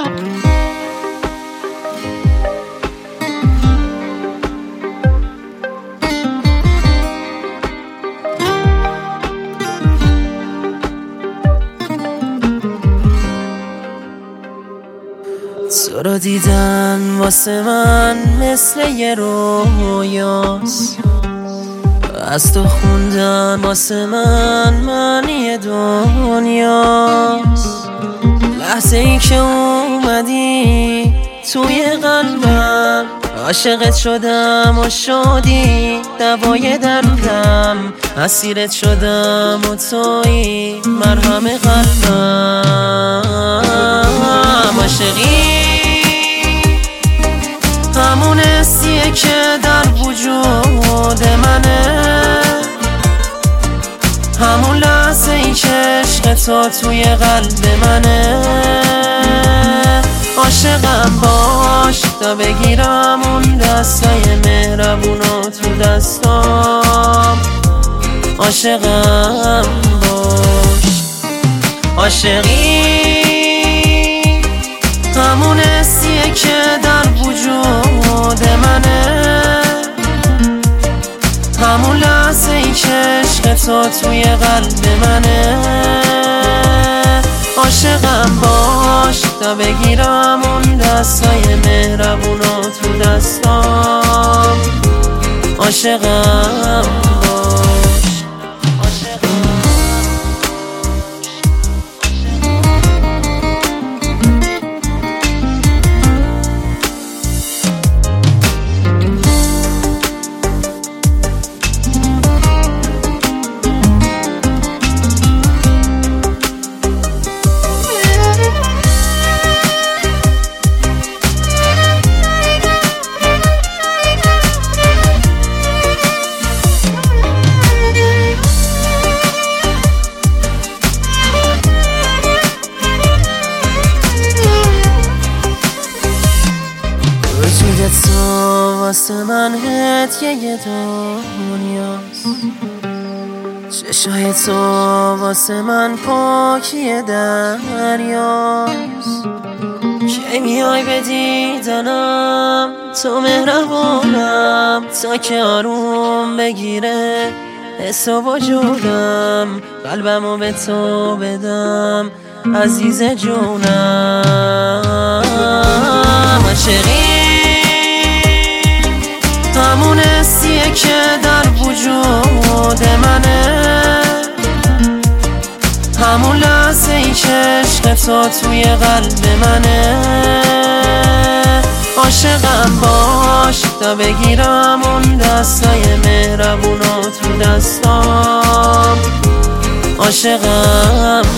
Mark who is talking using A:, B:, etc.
A: تو رو دیدن واسه من مثل یه رویاست، از تو خوندن واسه من معنی دنیاست. لحظه ای که اومدی توی قلبم عاشقت شدم و شدی دوای دردم، اسیرت شدم و تویی مرهم قلبم. عاشقی همون حسیه که در وجود منه، همون لحظه ای که عشق تو توی قلب منه. عاشقم باش تا بگیرم اون دستای مهربونو تو دستام. عاشقم باش. عاشقی همون حسیه که در وجود منه، همون لحظه ای که عشق تو توی قلب منه. عاشقم باش تا بگیرم اون دستای مهربونو تو دستام. عاشقم باش. تو واسه من هدیه دنیاست، چشای تو واسه من پاکی دریاست. که میای به دیدنم تو مهربونم، تا که آروم بگیره حس و وجودم، قلبمو به تو بدم عزیز جونم. عاشقی همون حسیه که در وجود منه، همون لحظه ای که عشق تو توی قلب منه. عاشقم باش تا بگیرم اون دستای مهربونو تو دستام. عاشقم